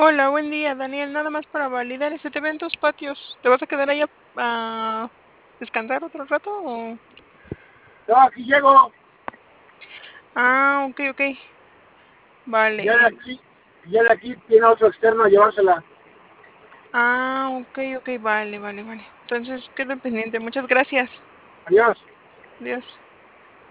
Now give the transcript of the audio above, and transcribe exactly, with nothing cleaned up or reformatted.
Hola, buen día, Daniel. Nada más para validar, este, te veo en tus patios. ¿Te vas a quedar ahí a a descansar otro rato o? No, aquí llego, Ah, okey, okey. Vale, ya de em, aquí, ya de aquí tiene otro externo a llevársela. ah, okey, okey, vale, vale, vale. Entonces, quedo pendiente. Muchas gracias. Adiós. Adiós.